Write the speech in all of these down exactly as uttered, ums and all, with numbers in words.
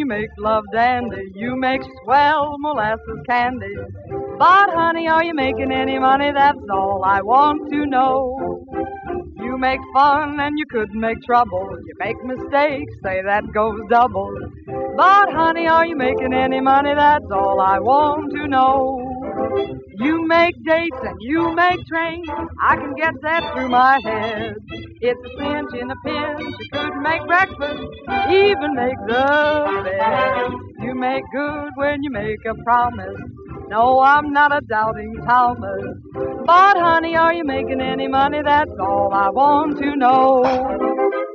make love dandy. You make swell molasses candy. But honey, are you making any money? That's all I want to know. You make fun and you could make trouble. You make mistakes, say that goes double. But honey, are you making any money? That's all I want to know. You make dates and you make trains. I can get that through my head. It's a cinch in a pinch. You could make breakfast, even make the bed. You make good when you make a promise. No, I'm not a doubting Thomas. But honey, are you making any money? That's all I want to know.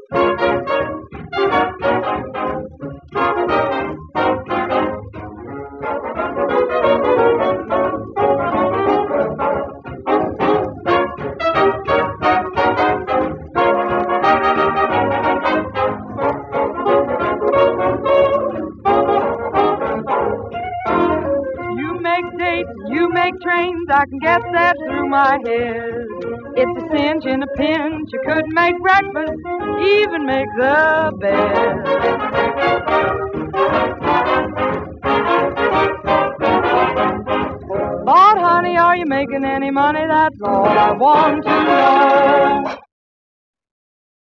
You make trains, I can get that through my head. It's a cinch in a pinch, you could make breakfast, even make the bed. But honey, are you making any money? That's all I want to know.